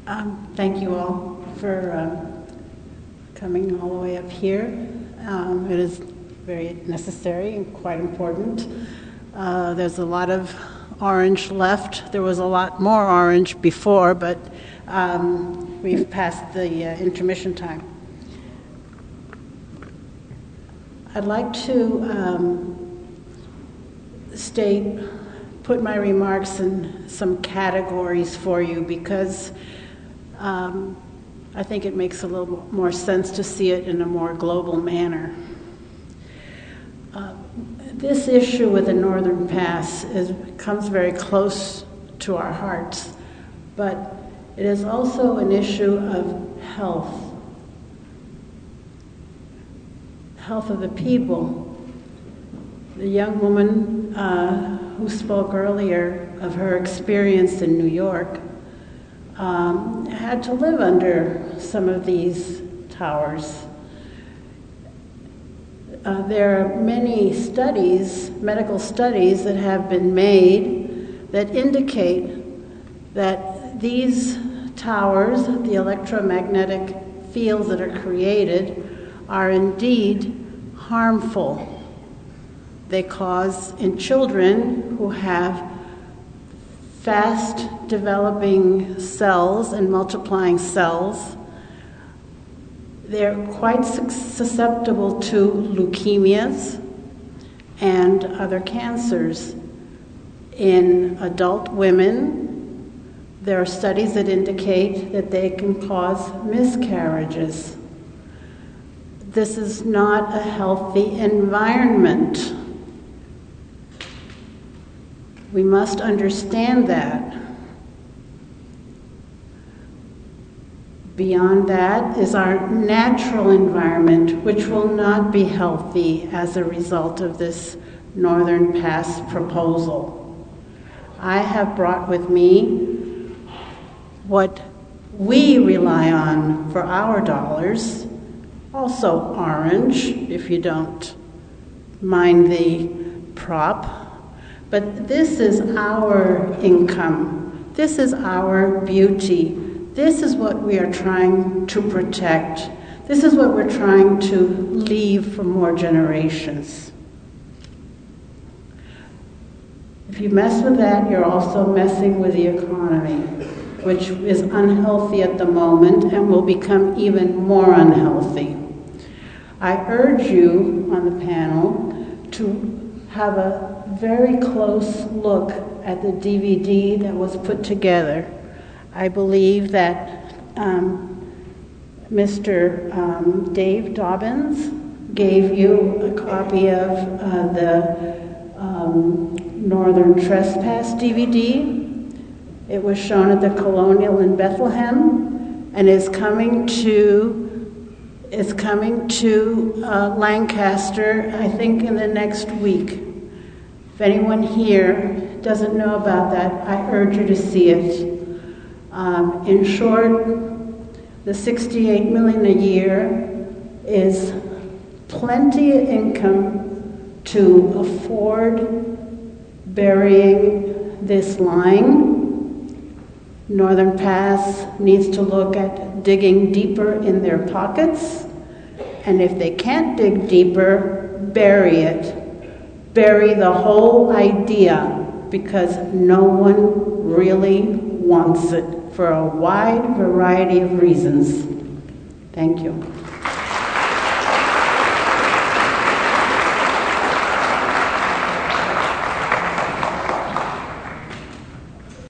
Thank you all for coming all the way up here. It is very necessary and quite important. There's a lot of orange left. There was a lot more orange before, but we've passed the intermission time. I'd like to put my remarks in some categories for you because I think it makes a little more sense to see it in a more global manner. This issue with the Northern Pass comes very close to our hearts, but it is also an issue of health of the people. The young woman who spoke earlier of her experience in New York had to live under some of these towers. There are many studies, medical studies, that have been made that indicate that these towers, the electromagnetic fields that are created, are indeed harmful. They cause, in children who have fast developing cells and multiplying cells, they're quite susceptible to leukemias and other cancers. In adult women, there are studies that indicate that they can cause miscarriages. This is not a healthy environment. We must understand that. Beyond that is our natural environment, which will not be healthy as a result of this Northern Pass proposal. I have brought with me what we rely on for our dollars, also orange, if you don't mind the prop. But this is our income. This is our beauty. This is what we are trying to protect. This is what we're trying to leave for more generations. If you mess with that, you're also messing with the economy, which is unhealthy at the moment and will become even more unhealthy. I urge you on the panel to have a very close look at the DVD that was put together. I believe that Mr. Dave Dobbins gave you a copy of the Northern Trespass DVD. It was shown at the Colonial in Bethlehem and is coming to Lancaster, I think, in the next week. If anyone here doesn't know about that, I urge you to see it. In short, the $68 million a year is plenty of income to afford burying this line. Northern Pass needs to look at digging deeper in their pockets, and if they can't dig deeper, bury it. Bury the whole idea, because no one really wants it for a wide variety of reasons. Thank you.